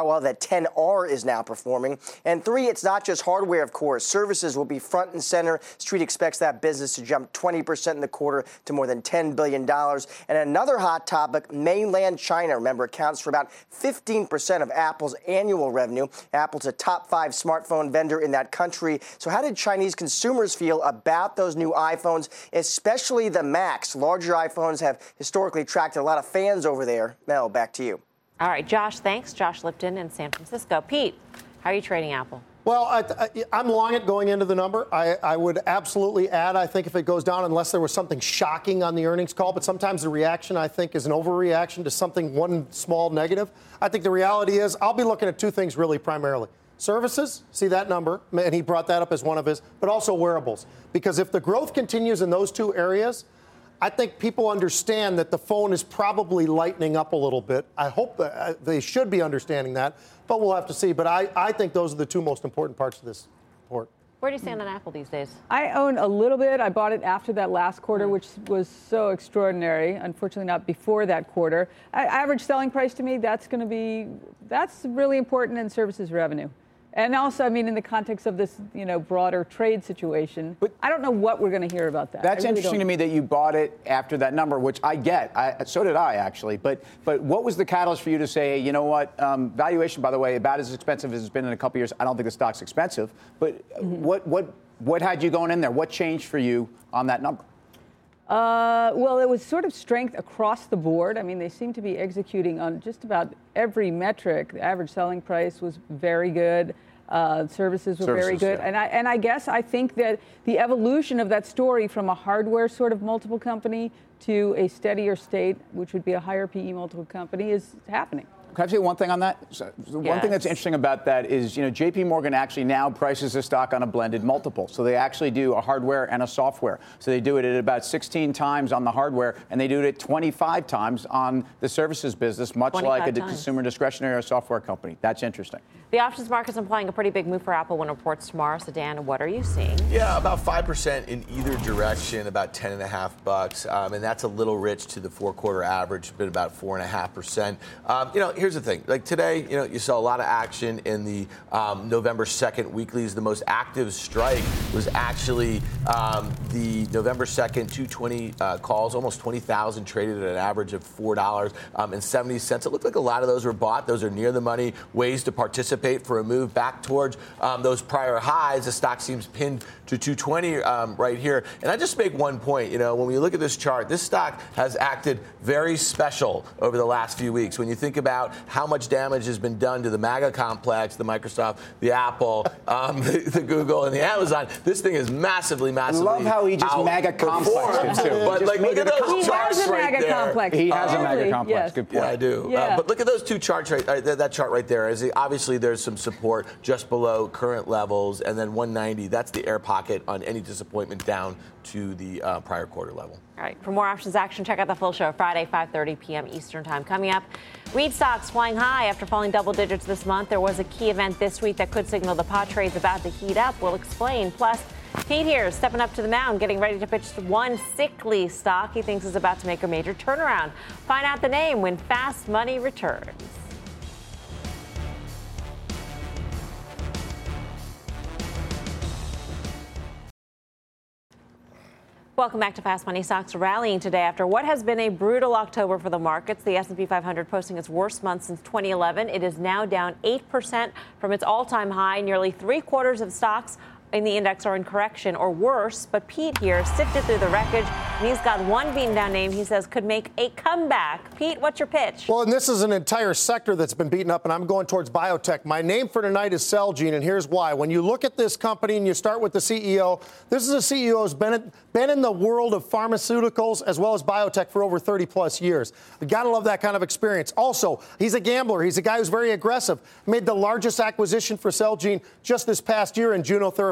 well that ten R is now performing. And three, it's not just hardware, of course. Services will be front and center. Street expects that business to jump twenty percent in the quarter to more than ten billion dollars. And another hot topic, mainland China, remember, accounts for about fifteen percent of Apple's annual revenue. Apple's a top five smartphone vendor in that country. So how did Chinese consumers feel about those new iPhones, especially the Max? Larger iPhones have historically attracted a lot of fans over there. Mel, back to you. All right, Josh, thanks. Josh Lipton in San Francisco. Pete, how are you trading Apple? Well, I, I, I'm long it going into the number. I, I would absolutely add, I think, if it goes down, unless there was something shocking on the earnings call. But sometimes the reaction, I think, is an overreaction to something, one small negative. I think the reality is I'll be looking at two things really primarily. Services, see that number, and he brought that up as one of his, but also wearables. Because if the growth continues in those two areas, I think people understand that the phone is probably lightening up a little bit. I hope that they should be understanding that, but we'll have to see. But I, I think those are the two most important parts of this report. Where do you stand on Apple these days? I own a little bit. I bought it after that last quarter, which was so extraordinary. Unfortunately, not before that quarter. I, average selling price to me, that's going to be, that's really important in services revenue. And also, I mean, in the context of this, you know, broader trade situation, but I don't know what we're going to hear about that. That's really interesting don't. to me that you bought it after that number, which I get. I, so did I, actually. But but what was the catalyst for you to say, you know what, um, valuation, by the way, about as expensive as it's been in a couple years. I don't think the stock's expensive. But mm-hmm. what what what had you going in there? What changed for you on that number? Uh, well, it was sort of strength across the board. I mean, they seem to be executing on just about every metric. The average selling price was very good. Uh, services were services, very good. Yeah. And I and I guess I think that the evolution of that story from a hardware sort of multiple company to a steadier state, which would be a higher P E multiple company, is happening. Can I say one thing on that? So the yes. One thing that's interesting about that is, you know, J P Morgan actually now prices the stock on a blended multiple. So they actually do a hardware and a software. So they do it at about sixteen times on the hardware, and they do it at twenty-five times on the services business, much like a times. consumer discretionary or software company. That's interesting. The options market's implying a pretty big move for Apple when it reports tomorrow. So, Dan, what are you seeing? Yeah, about five percent in either direction, about ten and a half bucks. Um, and that's a little rich to the four quarter average, been about four and a half percent. Um, you know, here's the thing. Like today, you know, you saw a lot of action in the um, November second weeklies. The most active strike was actually um, the November second two twenty uh, calls, almost twenty thousand traded at an average of four dollars and seventy cents. It looked like a lot of those were bought. Those are near the money ways to participate for a move back towards um, those prior highs. The stock seems pinned to two twenty um, right here. And I just make one point. You know, when we look at this chart, this stock has acted very special over the last few weeks. When you think about how much damage has been done to the MAGA complex, the Microsoft, the Apple, um, the, the Google, and the Amazon, this thing is massively, massively. I love how he just MAGA complex too. But like, look at those charts right there. Complex. He has uh, a MAGA complex. Yes. Good point. Yeah, I do. Yeah. Uh, but look at those two charts right, uh, that, that chart right there. As the, obviously, there's some support just below current levels, and then one ninety. That's the air pocket on any disappointment down to the uh, prior quarter level. All right. For more options action, check out the full show Friday, five thirty p.m. Eastern Time. Coming up, Reed stocks flying high after falling double digits this month. There was a key event this week that could signal the pot trade's about to heat up. We'll explain. Plus, Pete here stepping up to the mound, getting ready to pitch one sickly stock he thinks is about to make a major turnaround. Find out the name when Fast Money returns. Welcome back to Fast Money. Stocks rallying today after what has been a brutal October for the markets. The S and P five hundred posting its worst month since twenty eleven. It is now down eight percent from its all-time high. Nearly three quarters of stocks in the index are in correction or worse. But Pete here sifted through the wreckage, and he's got one beaten down name he says could make a comeback. Pete, what's your pitch? Well, and this is an entire sector that's been beaten up, and I'm going towards biotech. My name for tonight is Celgene, and here's why. When you look at this company and you start with the C E O, this is a C E O who's been, in, been in the world of pharmaceuticals as well as biotech for over thirty plus years. You gotta love that kind of experience. Also, he's a gambler. He's a guy who's very aggressive. Made the largest acquisition for Celgene just this past year in Juno Therapeutics.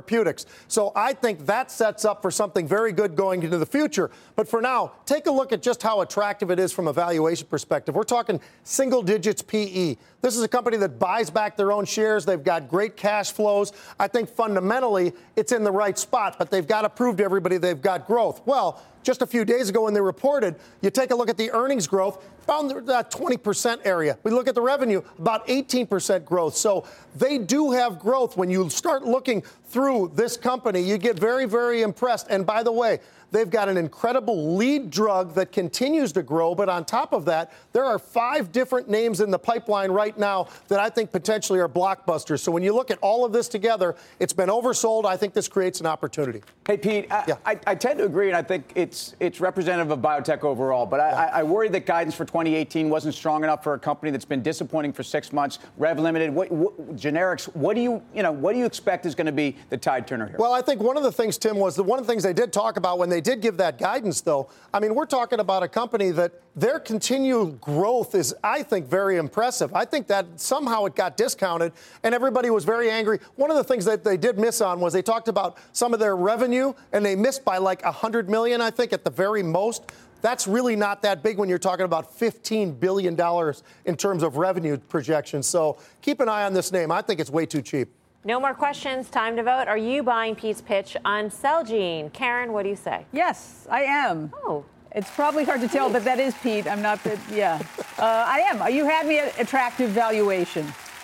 Therapeutics. So I think that sets up for something very good going into the future. But for now, take a look at just how attractive it is from a valuation perspective. We're talking single digits P E. This is a company that buys back their own shares. They've got great cash flows. I think fundamentally it's in the right spot, but they've got to prove to everybody they've got growth. Well, just a few days ago when they reported, you take a look at the earnings growth, about that twenty percent area. We look at the revenue, about eighteen percent growth. So they do have growth. When you start looking through this company, you get very, very impressed. And by the way, they've got an incredible lead drug that continues to grow. But on top of that, there are five different names in the pipeline right now that I think potentially are blockbusters. So when you look at all of this together, it's been oversold. I think this creates an opportunity. Hey, Pete, I, yeah. I, I tend to agree, and I think it's it's representative of biotech overall. But I, yeah. I, I worry that guidance for twenty eighteen wasn't strong enough for a company that's been disappointing for six months. Rev limited, what, what, generics. What do you you know what do you expect is going to be the tide turner here? Well, I think one of the things, Tim, was that one of the things they did talk about when they did give that guidance, though. I mean, we're talking about a company that their continued growth is, I think, very impressive. I think that somehow it got discounted and everybody was very angry. One of the things that they did miss on was they talked about some of their revenue and they missed by like one hundred million, I think, at the very most. That's really not that big when you're talking about fifteen billion dollars in terms of revenue projections. So keep an eye on this name. I think it's way too cheap. No more questions. Time to vote. Are you buying Pete's pitch on Celgene? Karen, what do you say? Yes, I am. Oh. It's probably hard to tell, but that is Pete. I'm not that, yeah. Uh, I am. You had me at attractive valuation.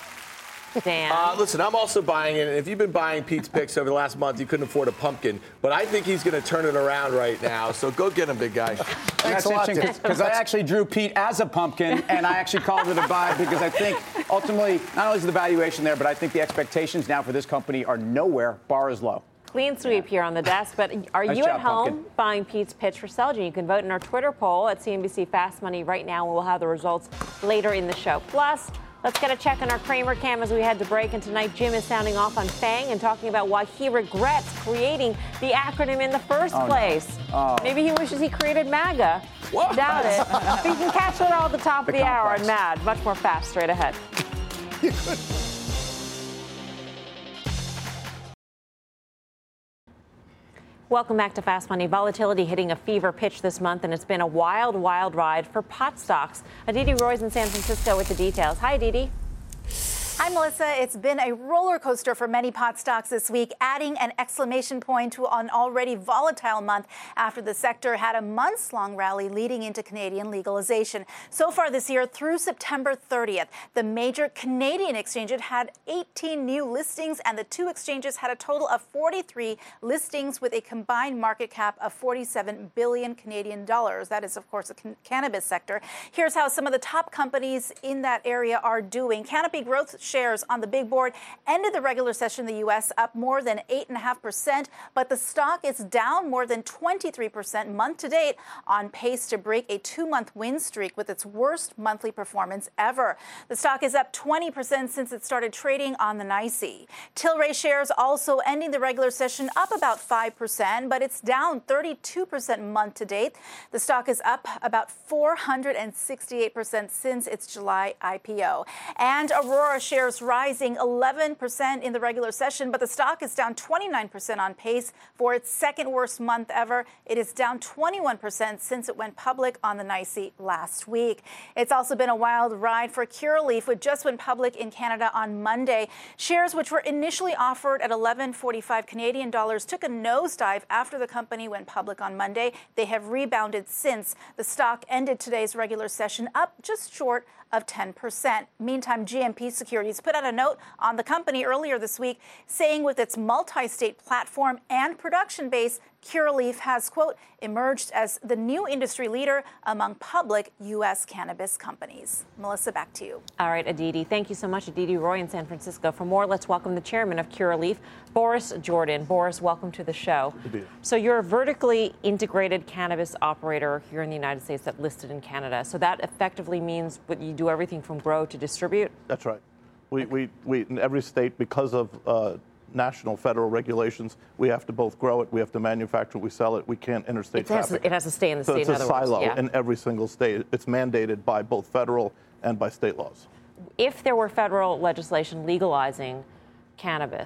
Dan. Uh, listen, I'm also buying it. If you've been buying Pete's picks over the last month, you couldn't afford a pumpkin. But I think he's going to turn it around right now. So go get him, big guy. That's interesting because I actually drew Pete as a pumpkin, and I actually called it a buy because I think ultimately not only is the valuation there, but I think the expectations now for this company are nowhere. Bar is low. Clean sweep here on the desk, but are Nice you job, at home Pumpkin. buying Pete's pitch for Celgene? You can vote in our Twitter poll at C N B C Fast Money right now, and we'll have the results later in the show. Plus, let's get a check on our Kramer cam as we head to break. And tonight, Jim is sounding off on FANG and talking about why he regrets creating the acronym in the first Oh, no. place. Oh. Maybe he wishes he created MAGA. What? Doubt it. But you can catch that all at the top The of the hour complex. on Mad. Much more fast straight ahead. Welcome back to Fast Money. Volatility hitting a fever pitch this month, and it's been a wild, wild ride for pot stocks. Aditi Roy's in San Francisco with the details. Hi, Aditi. Hi, Melissa. It's been a roller coaster for many pot stocks this week, adding an exclamation point to an already volatile month after the sector had a months-long rally leading into Canadian legalization. So far this year, through September thirtieth, the major Canadian exchanges had eighteen new listings, and the two exchanges had a total of forty-three listings with a combined market cap of forty-seven billion Canadian dollars. That is, of course, the can- cannabis sector. Here's how some of the top companies in that area are doing. Canopy Growth shares on the big board ended the regular session in the U S up more than eight point five percent, but the stock is down more than twenty-three percent month to date, on pace to break a two-month win streak with its worst monthly performance ever. The stock is up twenty percent since it started trading on the NYSE. Tilray shares also ending the regular session up about five percent, but it's down thirty-two percent month to date. The stock is up about four hundred sixty-eight percent since its July I P O. And Aurora shares rising eleven percent in the regular session, but the stock is down twenty-nine percent on pace for its second worst month ever. It is down twenty-one percent since it went public on the NYSE last week. It's also been a wild ride for Curaleaf, which just went public in Canada on Monday. Shares, which were initially offered at eleven forty-five Canadian dollars, took a nosedive after the company went public on Monday. They have rebounded since. The stock ended today's regular session up just short of ten percent. Meantime, G M P Securities put out a note on the company earlier this week saying with its multi-state platform and production base, Curaleaf has, quote, emerged as the new industry leader among public U S cannabis companies. Melissa, back to you. All right, Aditi. Thank you so much, Aditi Roy in San Francisco. For more, let's welcome the chairman of Curaleaf, Boris Jordan. Boris, welcome to the show. So you're a vertically integrated cannabis operator here in the United States that listed in Canada. So that effectively means that you do everything from grow to distribute? That's right. We, we, we in every state, because of uh, national federal regulations, we have to both grow it, we have to manufacture it, we sell it, we can't interstate It has, traffic. to, it has to stay in the so state, it's in a other silo words. Yeah. in every single state. It's mandated by both federal and by state laws. If there were federal legislation legalizing cannabis,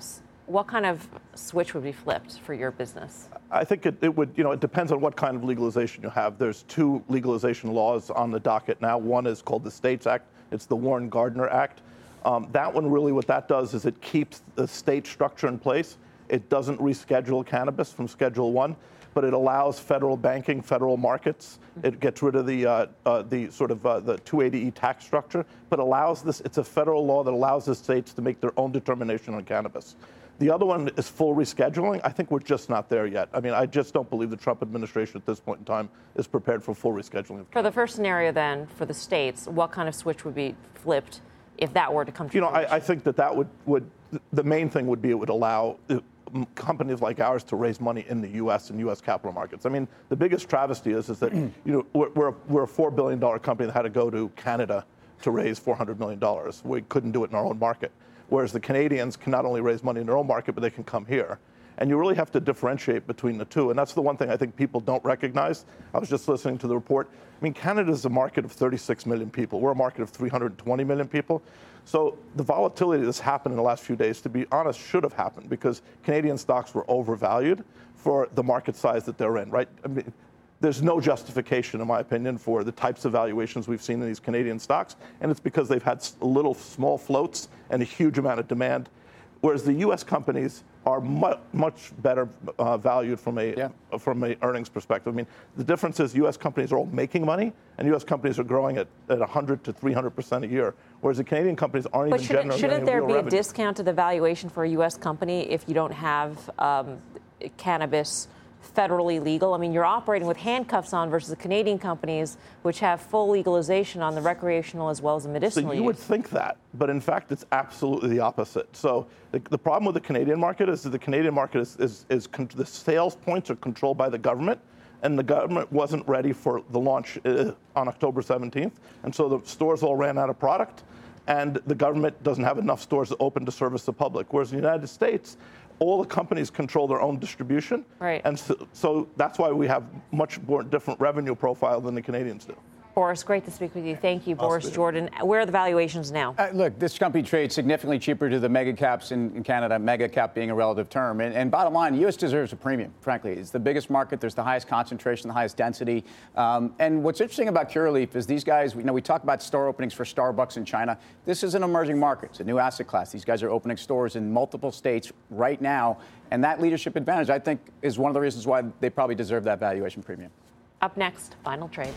what kind of switch would be flipped for your business? I think it, it would, you know, it depends on what kind of legalization you have. There's two legalization laws on the docket now. One is called the States Act. It's the Warren Gardner Act. Um, that one really, what that does is it keeps the state structure in place. It doesn't reschedule cannabis from Schedule One, but it allows federal banking, federal markets. It gets rid of the uh, uh, the sort of uh, the two eighty E tax structure, but allows this. It's a federal law that allows the states to make their own determination on cannabis. The other one is full rescheduling. I think we're just not there yet. I mean, I just don't believe the Trump administration at this point in time is prepared for full rescheduling. For the first scenario, then, for the states, what kind of switch would be flipped if that were to come to You know, I, I think that that would, would, the main thing would be it would allow companies like ours to raise money in the U S and U S capital markets. I mean, the biggest travesty is, is that, you know, we're, we're, we're a four billion dollars company that had to go to Canada to raise four hundred million dollars. We couldn't do it in our own market. Whereas the Canadians can not only raise money in their own market, but they can come here. And you really have to differentiate between the two. And that's the one thing I think people don't recognize. I was just listening to the report. I mean, Canada is a market of thirty-six million people. We're a market of three hundred twenty million people. So the volatility that's happened in the last few days, to be honest, should have happened because Canadian stocks were overvalued for the market size that they're in, right? I mean, there's no justification, in my opinion, for the types of valuations we've seen in these Canadian stocks, and it's because they've had little small floats and a huge amount of demand, whereas the U S companies are mu- much better uh, valued from a yeah. uh, from a earnings perspective. I mean, the difference is U S companies are all making money, and U S companies are growing at, at one hundred to three hundred percent a year, whereas the Canadian companies aren't but even shouldn't, generating shouldn't there real be revenue. a discount to the valuation for a U S company if you don't have um, cannabis federally legal? I mean, you're operating with handcuffs on versus the Canadian companies, which have full legalization on the recreational as well as the medicinal So you use. would think that, but in fact, it's absolutely the opposite. So the, the problem with the Canadian market is that the Canadian market is, is, is con- the sales points are controlled by the government, and the government wasn't ready for the launch uh, on October seventeenth, and so the stores all ran out of product, and the government doesn't have enough stores open to service the public. Whereas in the United States, all the companies control their own distribution. Right. And so, so that's why we have much more different revenue profile than the Canadians do. Boris, great to speak with you. Thank you, Boris Awesome. Jordan. Where are the valuations now? Uh, look, this company trades significantly cheaper to the mega caps in, in Canada, mega cap being a relative term. And, and bottom line, the U S deserves a premium, frankly. It's the biggest market. There's the highest concentration, the highest density. Um, and what's interesting about Curaleaf is these guys, you know, we talk about store openings for Starbucks in China. This is an emerging market. It's a new asset class. These guys are opening stores in multiple states right now. And that leadership advantage, I think, is one of the reasons why they probably deserve that valuation premium. Up next, final trades.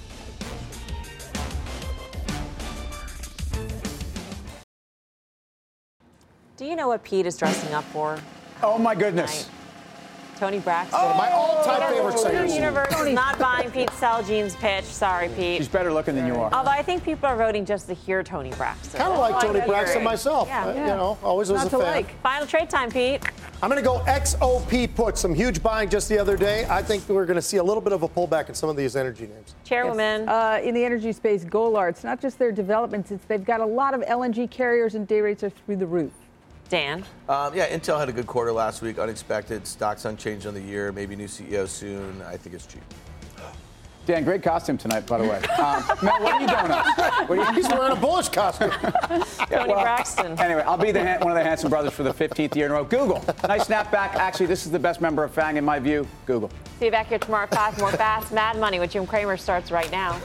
Do you know what Pete is dressing up for? Oh, my goodness. Tonight? Tony Braxton. Oh, my all-time favorite singer. The universe is not buying Pete Celjean's pitch. Sorry, Pete. She's better looking than you are. Although I think people are voting just to hear Tony Braxton. Kind of like Tony Braxton myself. Yeah. I, you know, always was Not a to fan. like. Final trade time, Pete. I'm going to go X O P put. Some huge buying just the other day. I think we're going to see a little bit of a pullback in some of these energy names. Chairwoman. Yes. Uh, in the energy space, Golar, it's not just their developments. It's they've got a lot of L N G carriers and day rates are through the roof. Dan. Um, yeah, Intel had a good quarter last week. Unexpected. Stocks unchanged on the year. Maybe new C E O soon. I think it's cheap. Dan, great costume tonight, by the way. Um, Mel, what are you doing up? What are you, He's wearing a bullish costume. Tony Braxton. Anyway, I'll be the one of the handsome brothers for the fifteenth year in a row. Google. Nice snapback. Actually, this is the best member of FANG in my view. Google. See you back here tomorrow at five. More Fast Mad Money with Jim Cramer starts right now.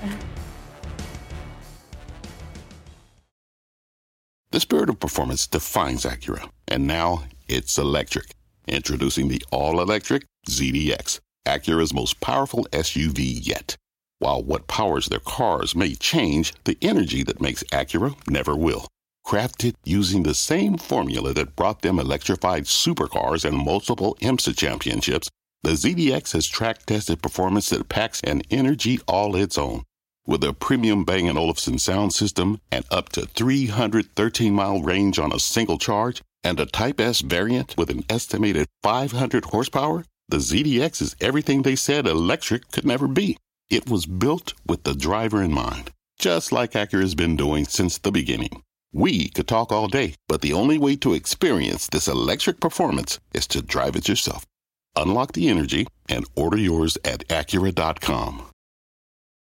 The spirit of performance defines Acura, and now it's electric. Introducing the all-electric Z D X, Acura's most powerful S U V yet. While what powers their cars may change, the energy that makes Acura never will. Crafted using the same formula that brought them electrified supercars and multiple IMSA championships, the Z D X has track-tested performance that packs an energy all its own. With a premium Bang and Olufsen sound system and up to three hundred thirteen mile range on a single charge, and a Type S variant with an estimated five hundred horsepower, the Z D X is everything they said electric could never be. It was built with the driver in mind, just like Acura's been doing since the beginning. We could talk all day, but the only way to experience this electric performance is to drive it yourself. Unlock the energy and order yours at Acura dot com.